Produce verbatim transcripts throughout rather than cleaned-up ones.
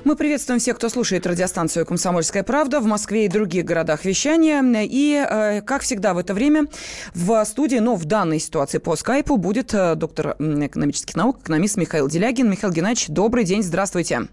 Мы приветствуем всех, кто слушает радиостанцию «Комсомольская правда» в Москве и других городах вещания. И, как всегда, в это время в студии, но в данной ситуации по скайпу, будет доктор экономических наук, экономист Михаил Делягин. Михаил Геннадьевич, добрый день, здравствуйте.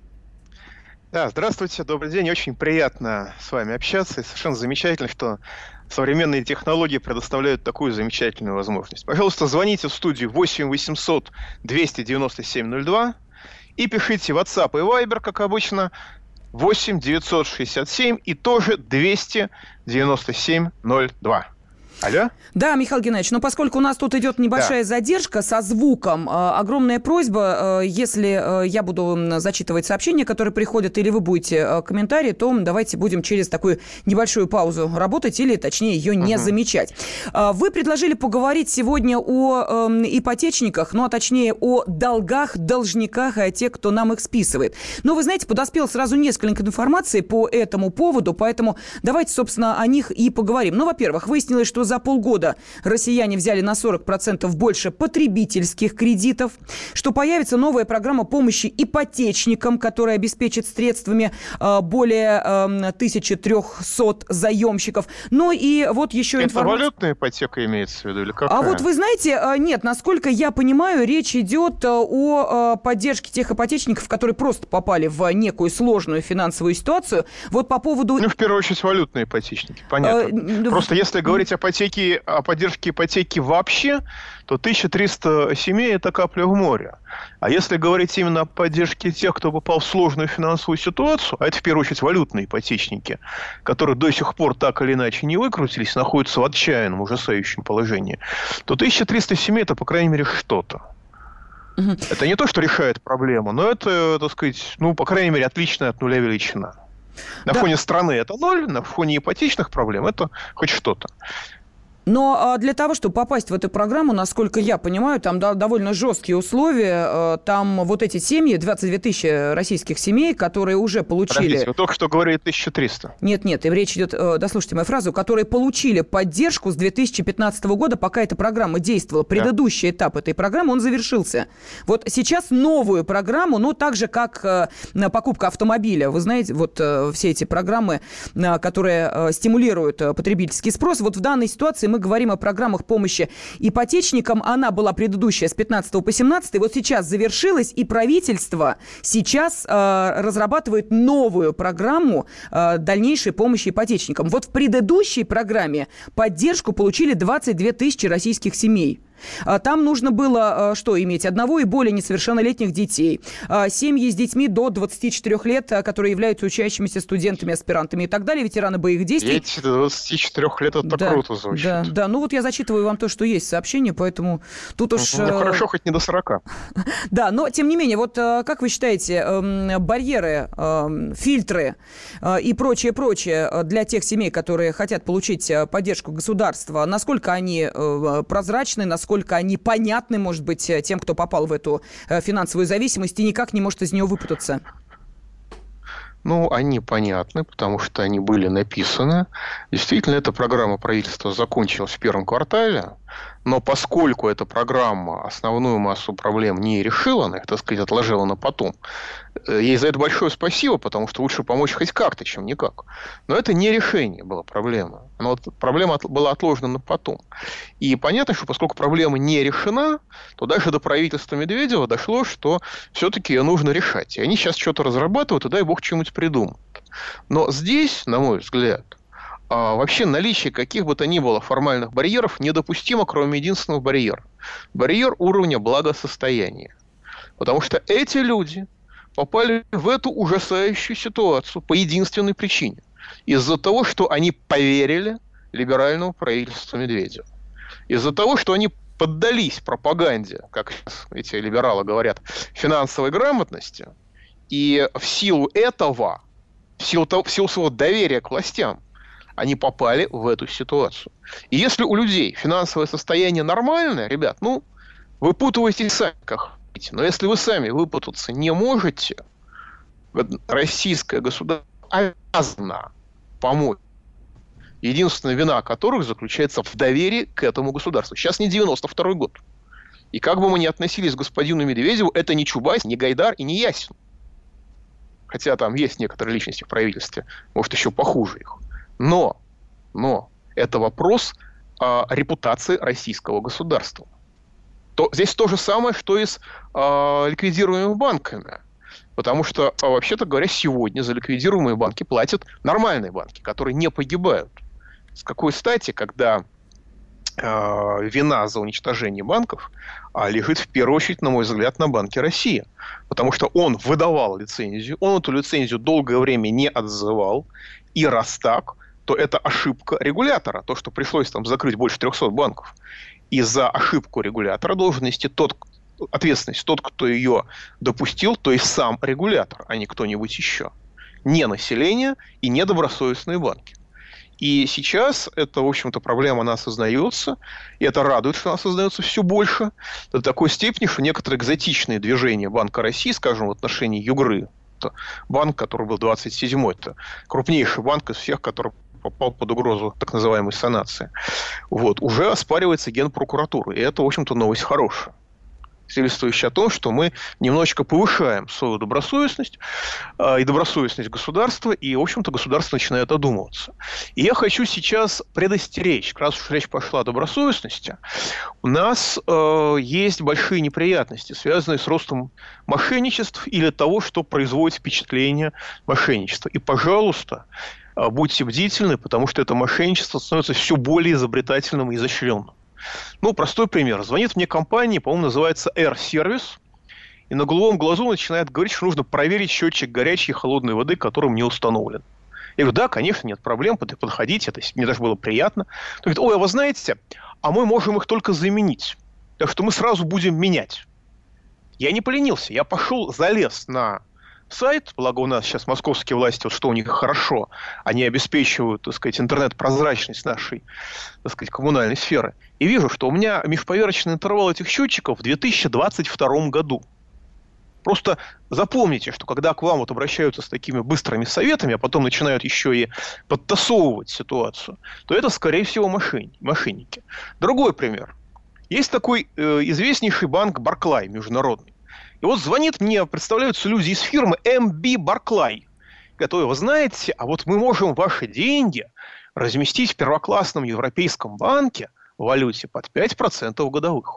Да, здравствуйте, добрый день. Очень приятно с вами общаться. И совершенно замечательно, что современные технологии предоставляют такую замечательную возможность. Пожалуйста, звоните в студию восемь восемьсот двести девяносто семь ноль два и пишите WhatsApp и Viber, как обычно, восемь девятьсот шестьдесят семь и тоже двести девяносто семь ноль два. Алло? Да, Михаил Геннадьевич, но поскольку у нас тут идет небольшая да. задержка со звуком, э, огромная просьба, э, если э, я буду зачитывать сообщения, которые приходят, или вы будете э, комментарии, то давайте будем через такую небольшую паузу работать, или точнее ее не uh-huh. замечать. Э, вы предложили поговорить сегодня о э, ипотечниках, ну а точнее о долгах, должниках и о тех, кто нам их списывает. Но вы знаете, подоспело сразу несколько информации по этому поводу, поэтому давайте, собственно, о них и поговорим. Ну, во-первых, выяснилось, что за полгода россияне взяли на сорок процентов больше потребительских кредитов, что появится новая программа помощи ипотечникам, которая обеспечит средствами э, более э, тысяча триста заемщиков. Ну и вот еще Это информация... валютная ипотека имеется в виду или какая? А вот вы знаете, э, нет, насколько я понимаю, речь идет о э, поддержке тех ипотечников, которые просто попали в некую сложную финансовую ситуацию. Вот по поводу... Ну, в первую очередь, валютные ипотечники, понятно. Э, Просто если говорить о ипотеки, о поддержке ипотеки вообще, то тысяча триста семей – это капля в море. А если говорить именно о поддержке тех, кто попал в сложную финансовую ситуацию, а это в первую очередь валютные ипотечники, которые до сих пор так или иначе не выкрутились, находятся в отчаянном, ужасающем положении, то тысяча триста семей – это, по крайней мере, что-то. Угу. Это не то, что решает проблему, но это, так сказать, ну, по крайней мере, отличная от нуля величина. На да. фоне страны это ноль, на фоне ипотечных проблем это хоть что-то. Но для того, чтобы попасть в эту программу, насколько я понимаю, там довольно жесткие условия. Там вот эти семьи, двадцать две тысячи российских семей, которые уже получили... Подождите, вы только что говорили тысяча триста. Нет, нет, и речь идет, дослушайте мою фразу, которые получили поддержку с две тысячи пятнадцатого года, пока эта программа действовала. Предыдущий да. этап этой программы, он завершился. Вот сейчас новую программу, ну, так же, как покупка автомобиля. Вы знаете, вот все эти программы, которые стимулируют потребительский спрос, вот в данной ситуации мы говорим о программах помощи ипотечникам. Она была предыдущая с пятнадцатого по семнадцатый. Вот сейчас завершилась, и правительство сейчас э, разрабатывает новую программу э, дальнейшей помощи ипотечникам. Вот в предыдущей программе поддержку получили двадцать две тысячи российских семей. Там нужно было что иметь? Одного и более несовершеннолетних детей, семьи с детьми до двадцати четырёх лет, которые являются учащимися студентами, аспирантами и так далее, ветераны боевых действий. Дети до двадцати четырёх лет, это да, круто звучит. Да, да, ну вот я зачитываю вам то, что есть сообщение, поэтому тут уж... Ну, хорошо, хоть не до сорока. Да, но тем не менее, вот как вы считаете, барьеры, фильтры и прочее-прочее для тех семей, которые хотят получить поддержку государства, насколько они прозрачны, насколько Насколько они понятны, может быть, тем, кто попал в эту финансовую зависимость и никак не может из нее выпутаться? Ну, они понятны, потому что они были написаны. Действительно, эта программа правительства закончилась в первом квартале. Но поскольку эта программа основную массу проблем не решила, она их, так сказать, отложила на потом, ей за это большое спасибо, потому что лучше помочь хоть как-то, чем никак. Но это не решение было проблемы. Но вот проблема была отложена на потом. И понятно, что поскольку проблема не решена, то даже до правительства Медведева дошло, что все-таки ее нужно решать. И они сейчас что-то разрабатывают, и дай бог что-нибудь придумают. Но здесь, на мой взгляд, вообще наличие каких бы то ни было формальных барьеров недопустимо, кроме единственного барьера. Барьер уровня благосостояния. Потому что эти люди попали в эту ужасающую ситуацию по единственной причине. Из-за того, что они поверили либеральному правительству Медведева. Из-за того, что они поддались пропаганде, как эти либералы говорят, финансовой грамотности. И в силу этого, в силу, того, в силу своего доверия к властям, они попали в эту ситуацию. И если у людей финансовое состояние нормальное, ребят, ну, выпутывайтесь сами, как хотите. Но если вы сами выпутаться не можете, российское государство обязано помочь. Единственная вина которых заключается в доверии к этому государству. Сейчас не девяносто второй год. И как бы мы ни относились к господину Медведеву, это не Чубайс, не Гайдар и не Ясин. хотя там есть некоторые личности в правительстве, может, еще похуже их. Но, но это вопрос э, репутации российского государства. То, здесь то же самое, что и с э, ликвидируемыми банками. Потому что, э, вообще-то говоря, сегодня за ликвидируемые банки платят нормальные банки, которые не погибают. С какой стати, когда э, вина за уничтожение банков э, лежит в первую очередь, на мой взгляд, на Банке России. Потому что он выдавал лицензию, он эту лицензию долгое время не отзывал. И раз так, то это ошибка регулятора. То, что пришлось там закрыть больше трехсот банков. И за ошибку регулятора должен нести тот, ответственность тот, кто ее допустил, то есть сам регулятор, а не кто-нибудь еще. Не население и не добросовестные банки. И сейчас эта, в общем-то, проблема, она осознается, и это радует, что она осознается все больше, до такой степени, что некоторые экзотичные движения Банка России, скажем, в отношении Югры, это банк, который был двадцать седьмой, это крупнейший банк из всех, который попал под угрозу так называемой санации, вот, уже оспаривается Генпрокуратурой. И это, в общем-то, новость хорошая, свидетельствующая о том, что мы немножечко повышаем свою добросовестность э, и добросовестность государства, и, в общем-то, государство начинает одумываться. И я хочу сейчас предостеречь, раз уж речь пошла о добросовестности, у нас э, есть большие неприятности, связанные с ростом мошенничеств или того, что производит впечатление мошенничества. И, пожалуйста, будьте бдительны, потому что это мошенничество становится все более изобретательным и изощренным. Ну, простой пример. Звонит мне компания, по-моему, называется Air-сервис, и на голубом глазу начинает говорить, что нужно проверить счетчик горячей и холодной воды, который мне установлен. Я говорю, да, конечно, нет проблем, подходите, это мне даже было приятно. Он говорит, ой, а вы знаете, а мы можем их только заменить, так что мы сразу будем менять. Я не поленился, я пошел, залез на сайт, благо у нас сейчас московские власти, вот что у них хорошо, они обеспечивают, так сказать, интернет-прозрачность нашей, так сказать, коммунальной сферы. И вижу, что у меня межповерочный интервал этих счетчиков в две тысячи двадцать втором году. Просто запомните, что когда к вам вот обращаются с такими быстрыми советами, а потом начинают еще и подтасовывать ситуацию, то это, скорее всего, мошенники. Другой пример. Есть такой э, известнейший банк Барклай, международный. И вот звонит мне, представляются люди из фирмы эм би Barclay. Говорят, вы знаете, а вот мы можем ваши деньги разместить в первоклассном европейском банке в валюте под пять процентов годовых.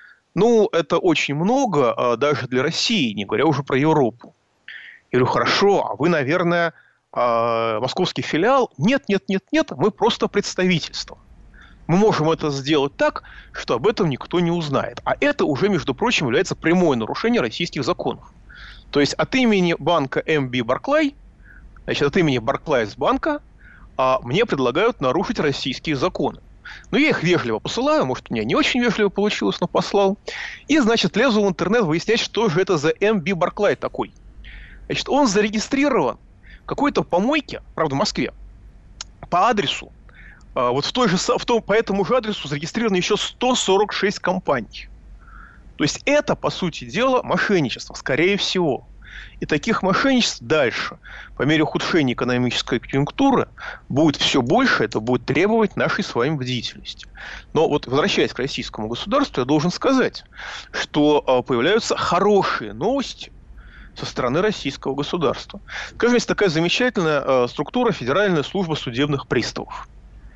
Ну, это очень много даже для России, не говоря уже про Европу. Я говорю, хорошо, а вы, наверное, московский филиал? Нет, нет, нет, нет, мы просто представительство. Мы можем это сделать так, что об этом никто не узнает. А это уже, между прочим, является прямое нарушение российских законов. То есть от имени банка эм би Barclay, значит, от имени Barclays банка, а, мне предлагают нарушить российские законы. Ну, я их вежливо посылаю, может, у меня не очень вежливо получилось, но послал. И, значит, лезу в интернет выяснять, что же это за эм би Barclay такой. Значит, он зарегистрирован в какой-то помойке, правда, в Москве, по адресу. Вот в той же, в том, по этому же адресу зарегистрировано еще сто сорок шесть компаний. То есть это, по сути дела, мошенничество, скорее всего. И таких мошенничеств дальше, по мере ухудшения экономической конъюнктуры, будет все больше, это будет требовать нашей с вами бдительности. Но вот, возвращаясь к российскому государству, я должен сказать, что появляются хорошие новости со стороны российского государства. Скажем, есть такая замечательная структура Федеральная служба судебных приставов.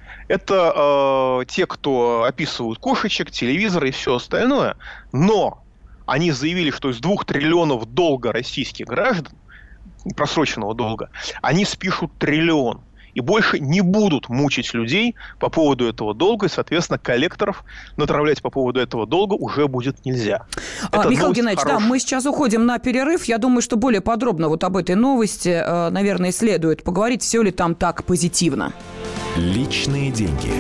Это э, те, кто описывают кошечек, телевизоры и все остальное. Но они заявили, что из двух триллионов долга российских граждан, просроченного долга, они спишут триллион. И больше не будут мучить людей по поводу этого долга. И, соответственно, коллекторов натравлять по поводу этого долга уже будет нельзя. А, Михаил Геннадьевич, хорошая. Да, мы сейчас уходим на перерыв. Я думаю, что более подробно вот об этой новости, э, наверное, следует поговорить, все ли там так позитивно. Личные деньги.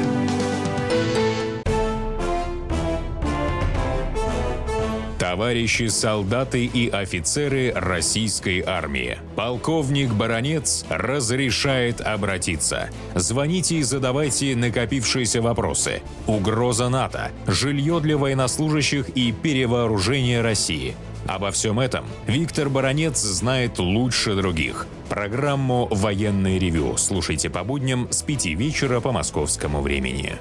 Товарищи солдаты и офицеры российской армии. Полковник Баранец разрешает обратиться. Звоните и задавайте накопившиеся вопросы. Угроза НАТО, жилье для военнослужащих и перевооружение России. Обо всем этом Виктор Баранец знает лучше других. Программу «Военный ревю» слушайте по будням с пяти вечера по московскому времени.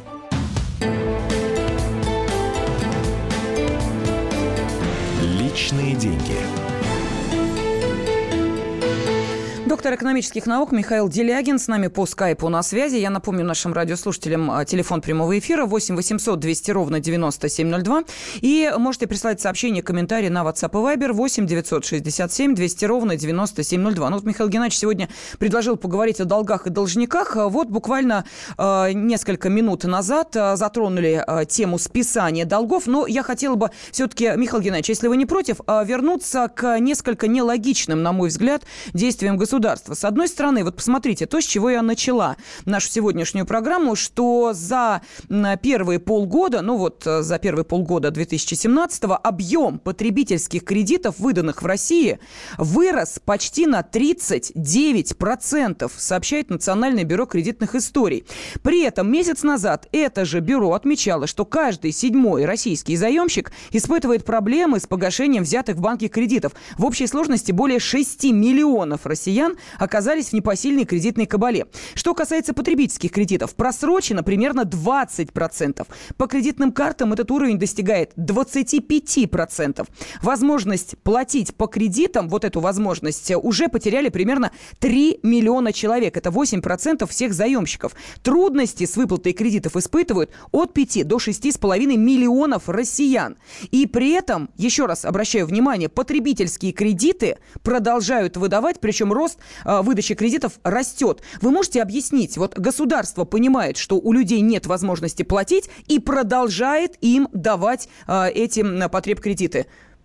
Личные деньги. Доктор экономических наук Михаил Делягин с нами по скайпу на связи. Я напомню нашим радиослушателям телефон прямого эфира восемь восемьсот двести ровно девяносто семь ноль два. И можете прислать сообщение, комментарии на WhatsApp и Viber восемь девятьсот шестьдесят семь двести ровно девяносто семь ноль два. Ну вот Михаил Геннадьевич сегодня предложил поговорить о долгах и должниках. Вот буквально э, несколько минут назад э, затронули э, тему списания долгов. Но я хотела бы все-таки, Михаил Геннадьевич, если вы не против, э, вернуться к несколько нелогичным, на мой взгляд, действиям государства. С одной стороны, вот посмотрите, то, с чего я начала нашу сегодняшнюю программу, что за первые полгода, ну вот за первые полгода две тысячи семнадцатого объем потребительских кредитов, выданных в России, вырос почти на тридцать девять процентов, сообщает Национальное бюро кредитных историй. При этом месяц назад это же бюро отмечало, что каждый седьмой российский заемщик испытывает проблемы с погашением взятых в банке кредитов. В общей сложности более шести миллионов россиян оказались в непосильной кредитной кабале. Что касается потребительских кредитов, просрочено примерно двадцать процентов. По кредитным картам этот уровень достигает двадцать пять процентов. Возможность платить по кредитам, вот эту возможность, уже потеряли примерно три миллиона человек. Это восемь процентов всех заемщиков. Трудности с выплатой кредитов испытывают от пяти до шести с половиной миллионов россиян. И при этом, еще раз обращаю внимание, потребительские кредиты продолжают выдавать, причем рост выдачи кредитов растет. Вы можете объяснить, вот государство понимает, что у людей нет возможности платить и продолжает им давать э, эти потребкредиты?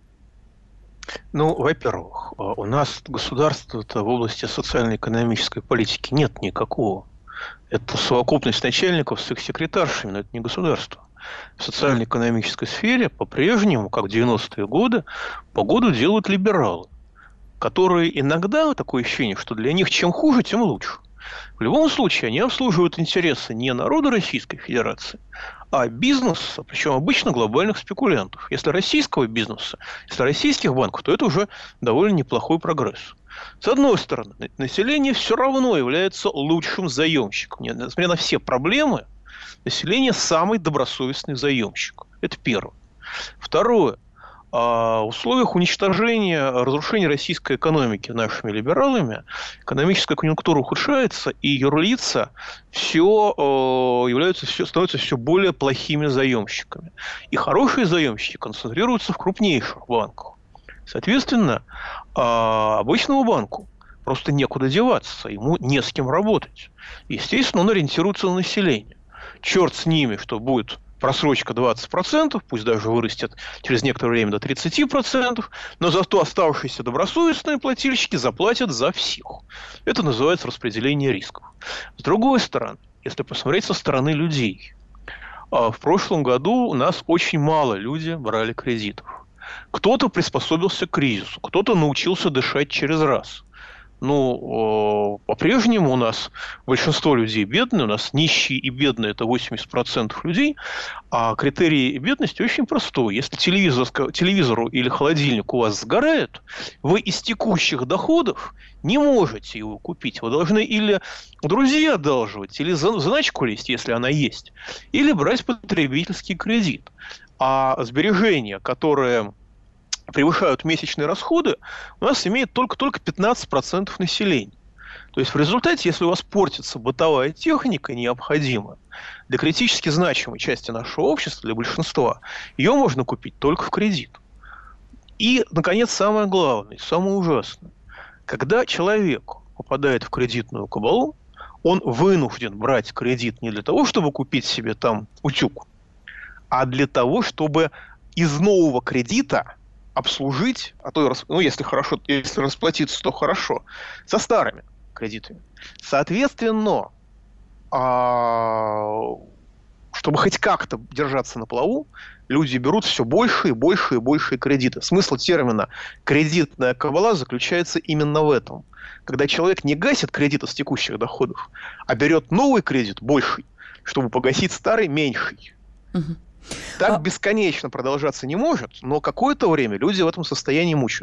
Ну, во-первых, у нас государства-то в области социально-экономической политики нет никакого. Это совокупность начальников с их секретаршами, но это не государство. В социально-экономической сфере по-прежнему, как в девяностые годы, погоду делают либералы, которые иногда, такое ощущение, что для них чем хуже, тем лучше. В любом случае, они обслуживают интересы не народа Российской Федерации, а бизнеса, причем обычно глобальных спекулянтов. Если российского бизнеса, если российских банков, то это уже довольно неплохой прогресс. С одной стороны, население все равно является лучшим заемщиком. Несмотря на все проблемы, население самый добросовестный заемщик. Это первое. Второе. В условиях уничтожения, разрушения российской экономики нашими либералами экономическая конъюнктура ухудшается, и юрлица все, являются, все, становятся все более плохими заемщиками. И хорошие заемщики концентрируются в крупнейших банках. Соответственно, обычному банку просто некуда деваться, ему не с кем работать. Естественно, он ориентируется на население. Черт с ними, что будет просрочка двадцать процентов, пусть даже вырастет через некоторое время до тридцать процентов, но зато оставшиеся добросовестные плательщики заплатят за всех. Это называется распределение рисков. С другой стороны, если посмотреть со стороны людей, в прошлом году у нас очень мало людей брали кредитов. Кто-то приспособился к кризису, кто-то научился дышать через раз. Ну, по-прежнему у нас большинство людей бедные, у нас нищие и бедные – это восемьдесят процентов людей, а критерий бедности очень простой. Если телевизор, телевизору или холодильник у вас сгорает, вы из текущих доходов не можете его купить. Вы должны или друзей одалживать, или заначку лезть, если она есть, или брать потребительский кредит. А сбережения, которые превышают месячные расходы, у нас имеет только-только пятнадцать процентов населения. То есть в результате, если у вас портится бытовая техника необходимая для критически значимой части нашего общества, для большинства, ее можно купить только в кредит. И, наконец, самое главное, самое ужасное. Когда человек попадает в кредитную кабалу, он вынужден брать кредит не для того, чтобы купить себе там утюг, а для того, чтобы из нового кредита обслужить, а то, ну, если хорошо, если расплатиться, то хорошо, со старыми кредитами. Соответственно, чтобы хоть как-то держаться на плаву, люди берут все больше и больше и больше кредиты. Смысл термина «кредитная кабала» заключается именно в этом. Когда человек не гасит кредиты с текущих доходов, а берет новый кредит, больший, чтобы погасить старый, меньший. Угу. Так бесконечно продолжаться не может, но какое-то время люди в этом состоянии мучаются.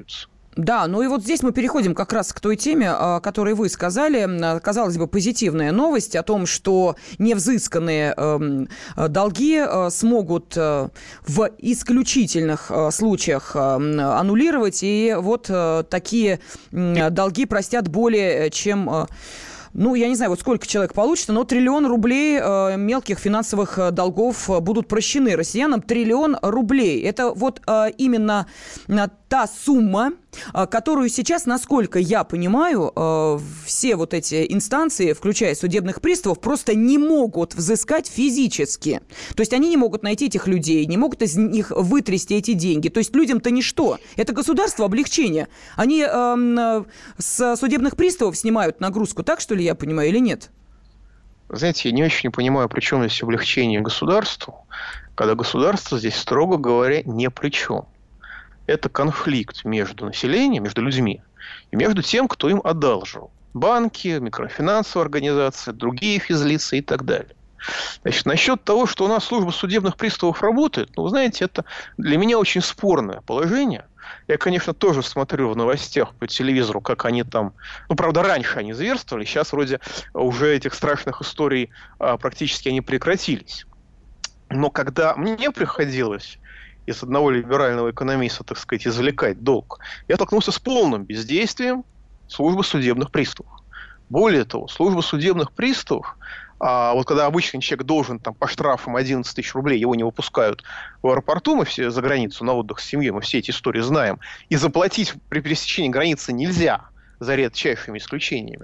Да, ну и вот здесь мы переходим как раз к той теме, о которой вы сказали. Казалось бы, позитивная новость о том, что невзысканные э, долги э, смогут э, в исключительных э, случаях э, аннулировать. И вот э, такие э, долги простят более чем... Э, Ну, я не знаю, вот сколько человек получится, но триллион рублей э, мелких финансовых э, долгов э, будут прощены россиянам. Триллион рублей. Это вот э, именно э, та сумма, э, которую сейчас, насколько я понимаю, э, все вот эти инстанции, включая судебных приставов, просто не могут взыскать физически. То есть они не могут найти этих людей, не могут из них вытрясти эти деньги. То есть людям-то ничто. Это государство облегчение. Они э, э, с судебных приставов снимают нагрузку, так что ли? Я понимаю, или нет? Знаете, я не очень понимаю, при чем здесь облегчение государству, когда государство здесь, строго говоря, ни при чем. Это конфликт между населением, между людьми и между тем, кто им одалживал. Банки, микрофинансовые организации, другие физлица и так далее. Значит, насчет того, что у нас служба судебных приставов работает, ну, вы знаете, это для меня очень спорное положение. Я, конечно, тоже смотрю в новостях по телевизору, как они там... Ну, правда, раньше они зверствовали, сейчас вроде уже этих страшных историй а, практически они прекратились. Но когда мне приходилось из одного либерального экономиста, так сказать, извлекать долг, я столкнулся с полным бездействием службы судебных приставов. Более того, служба судебных приставов, а вот когда обычный человек должен там, по штрафам одиннадцать тысяч рублей, его не выпускают в аэропорту, мы все за границу на отдых с семьей, мы все эти истории знаем, и заплатить при пересечении границы нельзя, за редчайшими исключениями.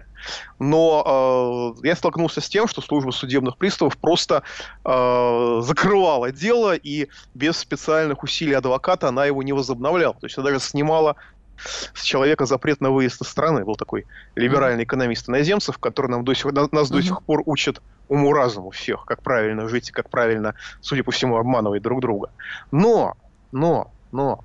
Но э, я столкнулся с тем, что служба судебных приставов просто э, закрывала дело, и без специальных усилий адвоката она его не возобновляла. То есть она даже снимала с человека запрет на выезд из страны. Был такой либеральный экономист иноземцев, который нам до сих, нас mm-hmm. до сих пор учит уму-разуму всех, как правильно жить и как правильно, судя по всему, обманывать друг друга. Но, но, но,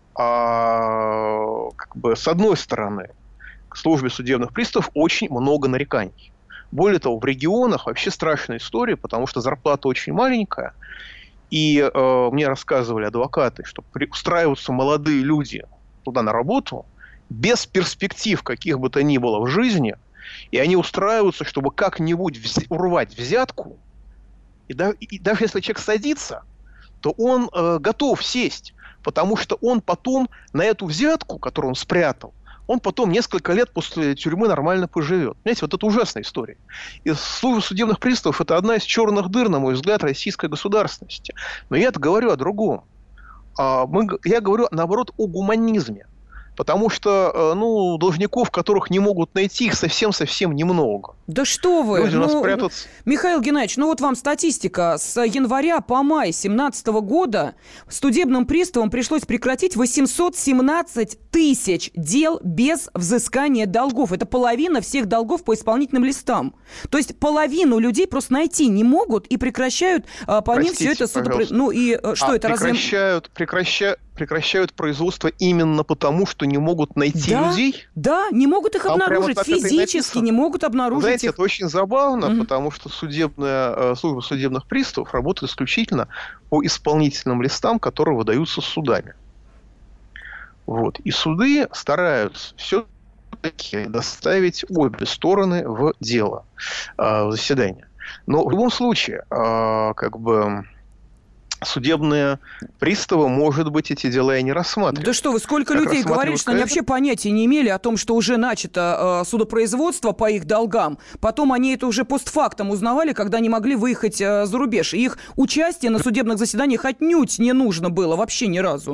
а, как бы с одной стороны, к службе судебных приставов очень много нареканий. Более того, в регионах вообще страшная история, потому что зарплата очень маленькая. И э, мне рассказывали адвокаты, что при, устраиваются молодые люди туда на работу, без перспектив каких бы то ни было в жизни, и они устраиваются, чтобы как-нибудь вз- урвать взятку, и, да, и даже если человек садится, то он э, готов сесть, потому что он потом на эту взятку, которую он спрятал, он потом несколько лет после тюрьмы нормально поживет. Понимаете, вот это ужасная история. И служба судебных приставов – это одна из черных дыр, на мой взгляд, российской государственности. Но я-то говорю о другом. Мы, я говорю, наоборот, о гуманизме. Потому что, ну, должников, которых не могут найти, их совсем-совсем немного. Да что вы! Люди у нас ну, прятаться... Михаил Геннадьевич, ну вот вам статистика. С января по май две тысячи семнадцатого года судебным приставам пришлось прекратить восемьсот семнадцать тысяч дел без взыскания долгов. Это половина всех долгов по исполнительным листам. То есть половину людей просто найти не могут и прекращают а, по Простите, ним все это судопро... Ну и что а это? Прекращают, разве... прекращают, прекращают производство именно потому, что не могут найти да, людей? Да, не могут их Там обнаружить физически, не могут обнаружить. Знаете, их. Это очень забавно, Mm-hmm. потому что судебная, служба судебных приставов работает исключительно по исполнительным листам, которые выдаются судами. Вот. И суды стараются все-таки доставить обе стороны в дело, в заседание. Но в любом случае, как бы... судебные приставы, может быть, эти дела и не рассматривают. Да что вы, сколько как людей говорили, что они вообще понятия не имели о том, что уже начато э, судопроизводство по их долгам. Потом они это уже постфактум узнавали, когда не могли выехать э, за рубеж. И их участие на судебных заседаниях отнюдь не нужно было вообще ни разу.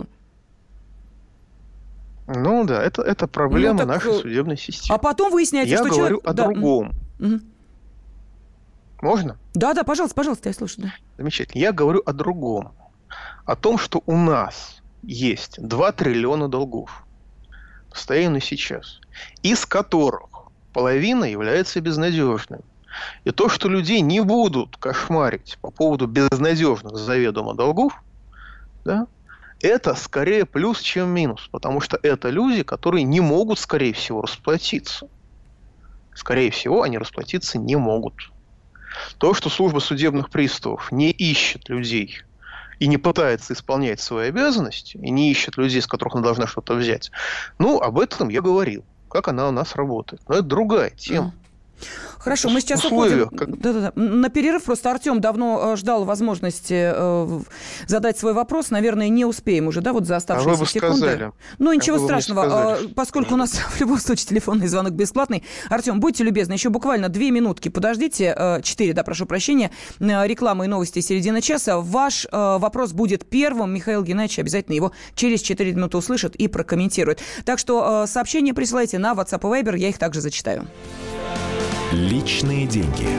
Ну да, это, это проблема ну, так, нашей судебной системы. А потом выясняется, Я что говорю человек... о да. другом. Угу. Можно? Да, да, пожалуйста, пожалуйста, я слушаю. Да. Замечательно. Я говорю о другом. О том, что у нас есть два триллиона долгов, постоянно сейчас, из которых половина является безнадежным. И то, что людей не будут кошмарить по поводу безнадежных заведомо долгов, да, это скорее плюс, чем минус. Потому что это люди, которые не могут, скорее всего, расплатиться. Скорее всего, они расплатиться не могут. То, что служба судебных приставов не ищет людей, и не пытается исполнять свои обязанности, и не ищет людей, с которых она должна что-то взять, ну, об этом я говорил, как она у нас работает. Но это другая тема. Хорошо, мы сейчас условия, уходим как... Да-да-да. на перерыв. Просто Артем давно ждал возможности э, задать свой вопрос. Наверное, не успеем уже, да, вот за оставшиеся а вы бы секунды. сказали. Ну, ничего а страшного. Поскольку у нас в любом случае телефонный звонок бесплатный. Артем, будьте любезны, еще буквально две минутки подождите. Четыре, да, прошу прощения. Реклама и новости середины часа. Ваш э, вопрос будет первым. Михаил Геннадьевич обязательно его через четыре минуты услышит и прокомментирует. Так что э, сообщения присылайте на WhatsApp и Viber. Я их также зачитаю. Личные деньги.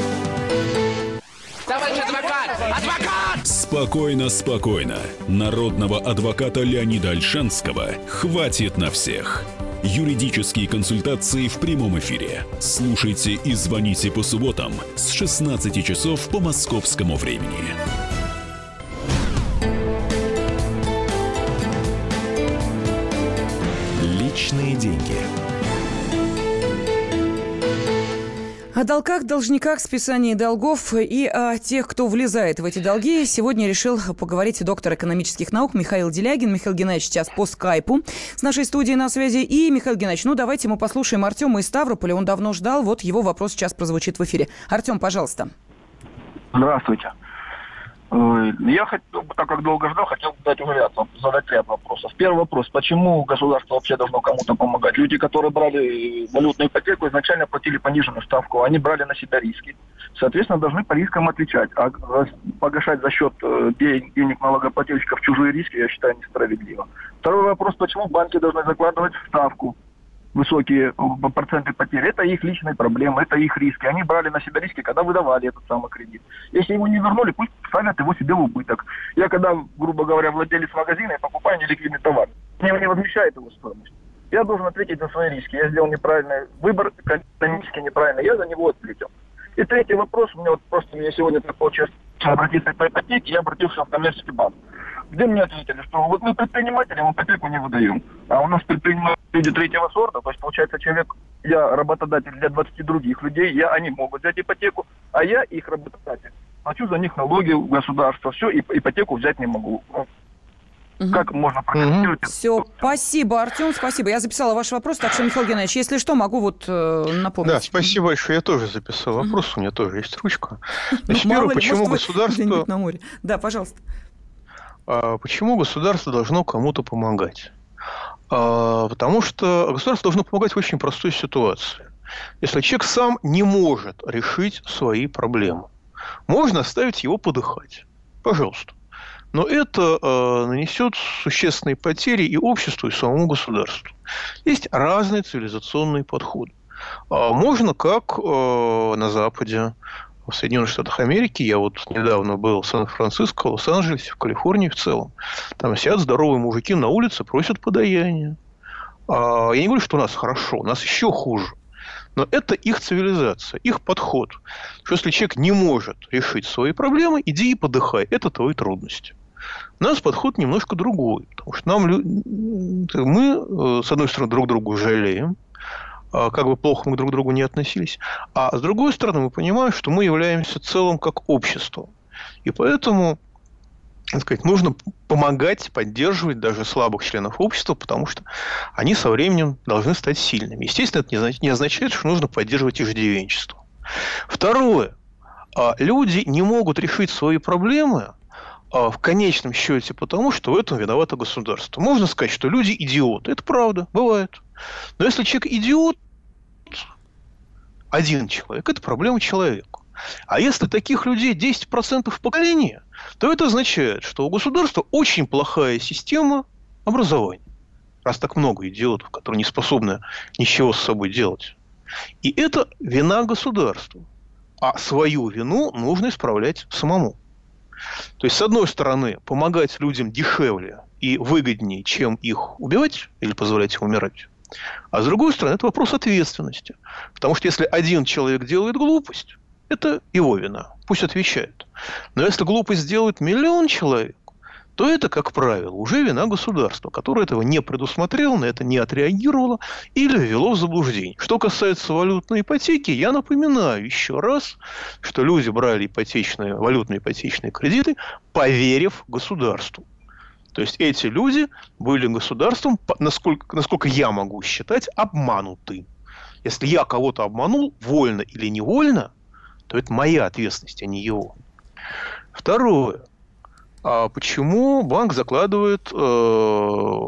Товарищ адвокат! Адвокат! Спокойно, спокойно. Народного адвоката Леонида Ольшанского хватит на всех. Юридические консультации в прямом эфире. Слушайте и звоните по субботам с шестнадцати часов по московскому времени. Личные деньги. О долгах, должниках, списании долгов и о тех, кто влезает в эти долги, сегодня решил поговорить доктор экономических наук Михаил Делягин. Михаил Геннадьевич сейчас по скайпу с нашей студией на связи. И, Михаил Геннадьевич, ну давайте мы послушаем Артема из Ставрополя. Он давно ждал, вот его вопрос сейчас прозвучит в эфире. Артем, пожалуйста. Здравствуйте. Я, так как долго ждал, хотел задать ряд, задать ряд вопросов. Первый вопрос. Почему государство вообще должно кому-то помогать? Люди, которые брали валютную ипотеку, изначально платили пониженную ставку. Они брали на себя риски. Соответственно, должны по рискам отвечать. А погашать за счет денег налогоплательщиков чужие риски, я считаю, несправедливо. Второй вопрос. Почему банки должны закладывать в ставку высокие проценты потерь? Это их личные проблемы, это их риски. Они брали на себя риски, когда выдавали этот самый кредит. Если его не вернули, пусть ставят его себе в убыток. Я когда, грубо говоря, владелец магазина и покупаю неликвидный товар, мне не возмещает его стоимость. Я должен ответить за свои риски. Я сделал неправильный выбор, экономически неправильный, я за него ответил. И третий вопрос, у меня вот просто мне сегодня так получилось обратиться по ипотеке, я обратился в коммерческий банк, где мне ответили, что вот мы предприниматели, мы ипотеку не выдаем. А у нас предприниматели люди третьего сорта, то есть получается человек, я работодатель для двадцати других людей, я, они могут взять ипотеку, а я их работодатель. Плачу за них налоги в государство, все, и ипотеку взять не могу. Угу. Как можно прокомментировать? Угу. Все, спасибо, Артем, спасибо. Я записала ваш вопрос, так что, Михаил Геннадьевич, если что, могу вот э, напомнить. Да, спасибо большое, я тоже записал вопрос, угу. У меня тоже есть ручка. Значит, первое, почему государство... на море. Да, пожалуйста. Почему государство должно кому-то помогать? Потому что государство должно помогать в очень простой ситуации. Если человек сам не может решить свои проблемы, можно оставить его подыхать. Пожалуйста. Но это э, нанесет существенные потери и обществу, и самому государству. Есть разные цивилизационные подходы. А можно, как э, на Западе, в Соединенных Штатах Америки, я вот недавно был в Сан-Франциско, в Лос-Анджелесе, в Калифорнии в целом. Там сидят здоровые мужики на улице, просят подаяния. А, я не говорю, что у нас хорошо, у нас еще хуже. Но это их цивилизация, их подход. Что если человек не может решить свои проблемы, иди и подыхай. Это твои трудности. У нас подход немножко другой. Потому что нам, мы, с одной стороны, друг другу жалеем, как бы плохо мы друг к другу не относились. А с другой стороны, мы понимаем, что мы являемся целым как общество. И поэтому, так сказать, нужно помогать, поддерживать даже слабых членов общества, потому что они со временем должны стать сильными. Естественно, это не означает, что нужно поддерживать иждивенчество. Второе. Люди не могут решить свои проблемы в конечном счете потому, что в этом виновато государство. Можно сказать, что люди идиоты. Это правда, бывает. Но если человек идиот, один человек, это проблема человека. А если таких людей десять процентов поколения, то это означает, что у государства очень плохая система образования. Раз так много идиотов, которые не способны ничего с собой делать. И это вина государства. А свою вину нужно исправлять самому. То есть, с одной стороны, помогать людям дешевле и выгоднее, чем их убивать или позволять им умирать. А с другой стороны, это вопрос ответственности. Потому что если один человек делает глупость, это его вина. Пусть отвечает. Но если глупость делает миллион человек, то это, как правило, уже вина государства, которое этого не предусмотрело, на это не отреагировало или ввело в заблуждение. Что касается валютной ипотеки, я напоминаю еще раз, что люди брали ипотечные, валютные ипотечные кредиты, поверив государству. То есть эти люди были государством, насколько, насколько я могу считать, обмануты. Если я кого-то обманул, вольно или невольно, то это моя ответственность, а не его. Второе. А почему банк закладывает э,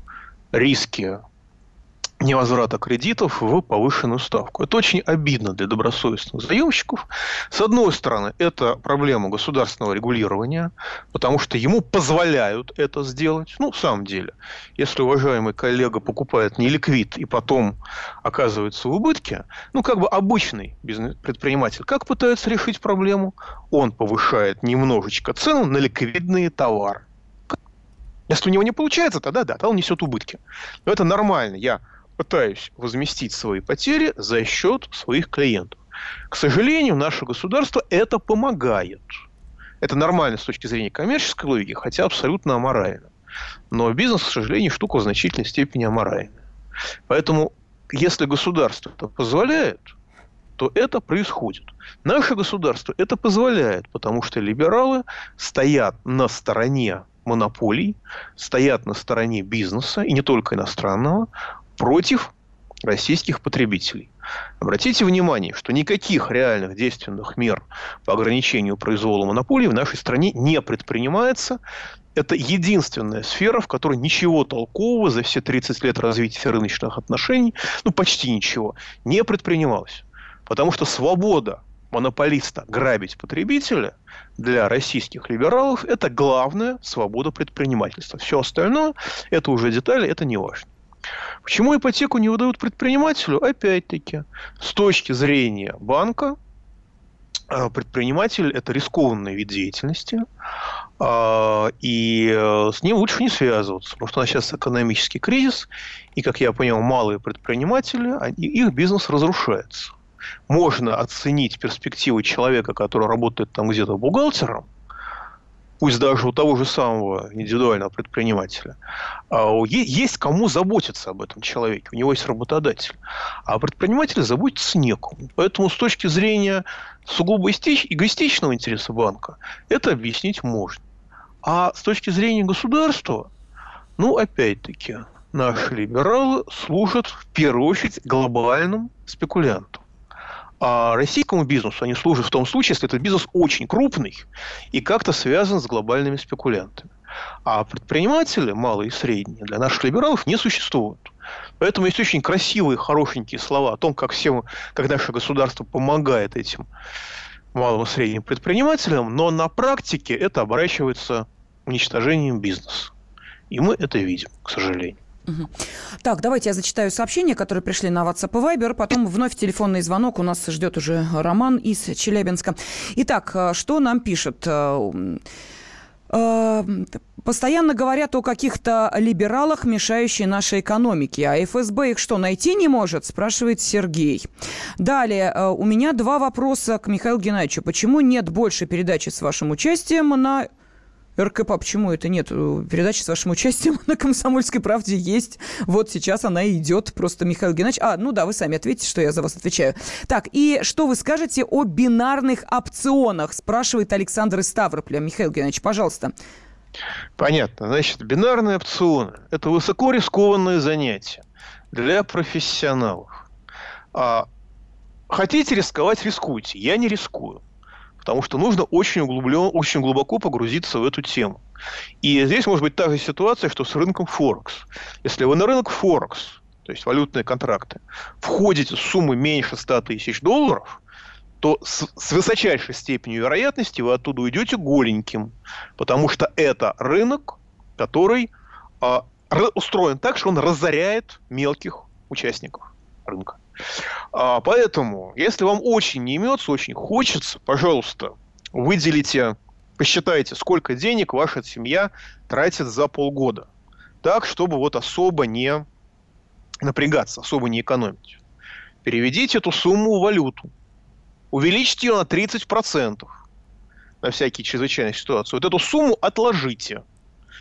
риски невозврата кредитов в повышенную ставку? Это очень обидно для добросовестных заемщиков. С одной стороны, это проблема государственного регулирования, потому что ему позволяют это сделать. Ну, в самом деле, если уважаемый коллега покупает неликвид и потом оказывается в убытке, ну, как бы обычный бизнес-предприниматель, как пытается решить проблему? Он повышает немножечко цену на ликвидные товары. Если у него не получается, тогда да, тогда он несет убытки. Но это нормально. Я пытаюсь возместить свои потери за счет своих клиентов. К сожалению, наше государство это помогает. Это нормально с точки зрения коммерческой логики, хотя абсолютно аморально. Но бизнес, к сожалению, штука в значительной степени аморальная. Поэтому, если государство это позволяет, то это происходит. Наше государство это позволяет, потому что либералы стоят на стороне монополий, стоят на стороне бизнеса, и не только иностранного, против российских потребителей. Обратите внимание, что никаких реальных действенных мер по ограничению произвола монополий в нашей стране не предпринимается. Это единственная сфера, в которой ничего толкового за все тридцать лет развития рыночных отношений, ну почти ничего, не предпринималось. Потому что свобода монополиста грабить потребителя для российских либералов – это главная свобода предпринимательства. Все остальное – это уже детали, это не важно. Почему ипотеку не выдают предпринимателю? Опять-таки, с точки зрения банка, предприниматель – это рискованный вид деятельности, и с ним лучше не связываться, потому что у нас сейчас экономический кризис, и, как я понял, малые предприниматели, их бизнес разрушается. Можно оценить перспективы человека, который работает там где-то бухгалтером, пусть даже у того же самого индивидуального предпринимателя. Есть кому заботиться об этом человеке, у него есть работодатель. А предприниматель заботиться некому. Поэтому с точки зрения сугубо эгоистичного интереса банка это объяснить можно. А с точки зрения государства, ну, опять-таки, наши либералы служат в первую очередь глобальным спекулянтам. А российскому бизнесу они служат в том случае, если этот бизнес очень крупный и как-то связан с глобальными спекулянтами. А предприниматели, малые и средние, для наших либералов не существуют. Поэтому есть очень красивые, хорошенькие слова о том, как, все, как наше государство помогает этим малым и средним предпринимателям, но на практике это оборачивается уничтожением бизнеса. И мы это видим, к сожалению. Угу. Так, давайте я зачитаю сообщения, которые пришли на WhatsApp и Viber. Потом вновь телефонный звонок. У нас ждет уже Роман из Челябинска. Итак, что нам пишет? Постоянно говорят о каких-то либералах, мешающих нашей экономике. А эф эс бэ их что, найти не может? Спрашивает Сергей. Далее, у меня два вопроса к Михаилу Геннадьевичу. Почему нет больше передачи с вашим участием на... эр ка пэ, почему это нет? Передачи с вашим участием на «Комсомольской правде» есть. Вот сейчас она идет. Просто Михаил Геннадьевич... А, ну да, вы сами ответите, что я за вас отвечаю. Так, и что вы скажете о бинарных опционах? Спрашивает Александр из Ставрополя. Михаил Геннадьевич, пожалуйста. Понятно. Значит, бинарные опционы – это высоко рискованное занятие для профессионалов. А хотите рисковать – рискуйте. Я не рискую. Потому что нужно очень, углублен, очень глубоко погрузиться в эту тему. И здесь может быть та же ситуация, что с рынком Форекс. Если вы на рынок Форекс, то есть валютные контракты, входите с суммы меньше ста тысяч долларов, то с, с высочайшей степенью вероятности вы оттуда уйдете голеньким. Потому что это рынок, который а, устроен так, что он разоряет мелких участников рынка. А, поэтому, если вам очень не имется, очень хочется, пожалуйста, выделите, посчитайте, сколько денег ваша семья тратит за полгода. Так, чтобы вот особо не напрягаться, особо не экономить. Переведите эту сумму в валюту. Увеличьте ее на тридцать процентов на всякие чрезвычайные ситуации. Вот эту сумму отложите.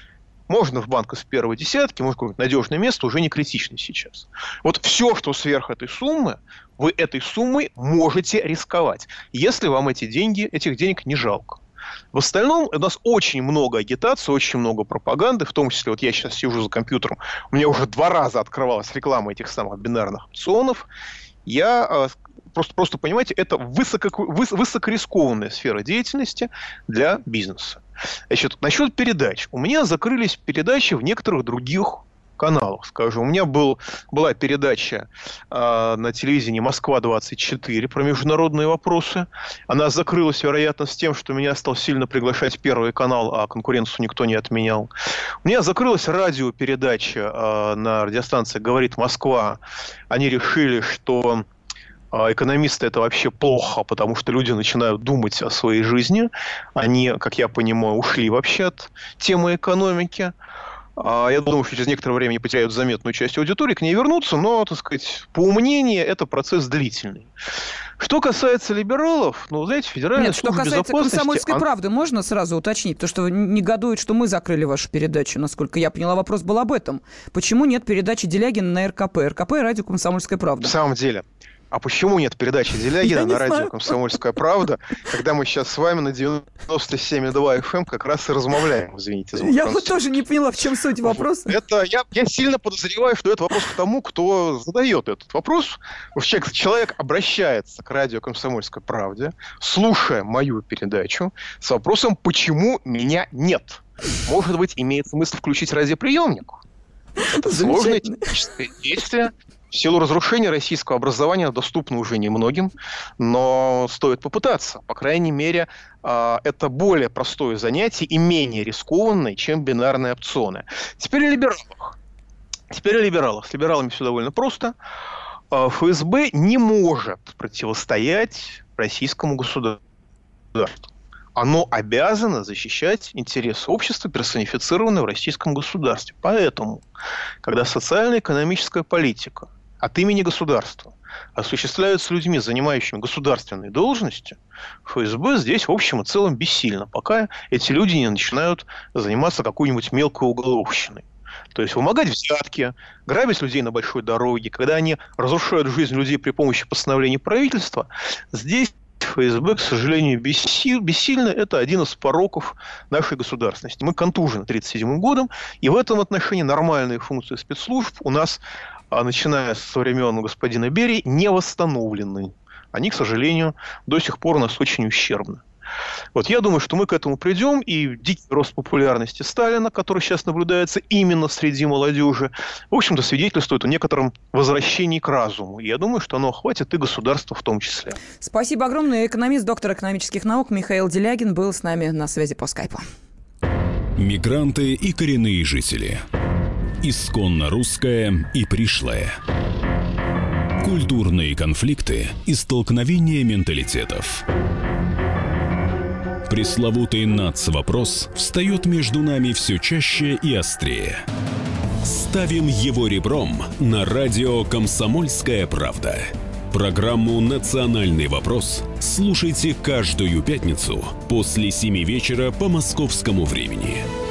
Можно в банк из первой десятки, можно какое-нибудь надежное место, уже не критично сейчас. Вот все, что сверх этой суммы, вы этой суммой можете рисковать, если вам эти деньги, этих денег не жалко. В остальном у нас очень много агитации, очень много пропаганды, в том числе, вот я сейчас сижу за компьютером, у меня уже два раза открывалась реклама этих самых бинарных опционов. Я просто, просто понимаете, это высоко, высокорискованная сфера деятельности для бизнеса. Значит, насчет передач. У меня закрылись передачи в некоторых других каналах, скажем. У меня был, была передача э, на телевидении «Москва-двадцать четыре» про международные вопросы. Она закрылась, вероятно, с тем, что меня стал сильно приглашать Первый канал, а конкуренцию никто не отменял. У меня закрылась радиопередача э, на радиостанции «Говорит Москва». Они решили, что экономисты – это вообще плохо, потому что люди начинают думать о своей жизни. Они, как я понимаю, ушли вообще от темы экономики. Я думаю, что через некоторое время они потеряют заметную часть аудитории, к ней вернутся, но, так сказать, по умнению, это процесс длительный. Что касается либералов, ну, знаете, Федеральная Нет, служба что касается безопасности... «Комсомольской он... правды», можно сразу уточнить? То, что негодует, что мы закрыли вашу передачу, насколько я поняла, вопрос был об этом. Почему нет передачи Делягина на эр ка пэ? эр ка пэ – радио «Комсомольская правда». В самом деле... А почему нет передачи Делягина на радио «Комсомольская правда», когда мы сейчас с вами на девяносто семь и два эф эм как раз и размовляем, извините за Я вот тоже не поняла, в чем суть вопроса. Это, я, я сильно подозреваю, что это вопрос к тому, кто задает этот вопрос. Человек, человек обращается к радио «Комсомольской правде», слушая мою передачу, с вопросом, почему меня нет. Может быть, имеет смысл включить радиоприемник? Это сложное техническое действие. В силу разрушения российского образования доступно уже немногим, но стоит попытаться. По крайней мере, это более простое занятие и менее рискованное, чем бинарные опционы. Теперь о либералах. Теперь о либералах. С либералами все довольно просто. эф эс бэ не может противостоять российскому государству. Оно обязано защищать интересы общества, персонифицированные в российском государстве. Поэтому, когда социально-экономическая политика от имени государства осуществляются людьми, занимающими государственные должности, эф эс бэ здесь в общем и целом бессильно, пока эти люди не начинают заниматься какой-нибудь мелкой уголовщиной. То есть вымогать взятки, грабить людей на большой дороге, когда они разрушают жизнь людей при помощи постановлений правительства, здесь эф эс бэ, к сожалению, бессильно. Это один из пороков нашей государственности. Мы контужены тридцать седьмым годом, и в этом отношении нормальные функции спецслужб у нас, начиная со времен господина Берии, не восстановлены. Они, к сожалению, до сих пор у нас очень ущербны. Вот я думаю, что мы к этому придем, и дикий рост популярности Сталина, который сейчас наблюдается именно среди молодежи, в общем-то, свидетельствует о некотором возвращении к разуму. И я думаю, что оно охватит и государство в том числе. Спасибо огромное. Экономист, доктор экономических наук Михаил Делягин был с нами на связи по скайпу. Мигранты и коренные жители. Исконно русское и пришлое. Культурные конфликты и столкновения менталитетов. Пресловутый нацвопрос встает между нами все чаще и острее. Ставим его ребром на радио «Комсомольская правда». Программу «Национальный вопрос» слушайте каждую пятницу после семи вечера по московскому времени.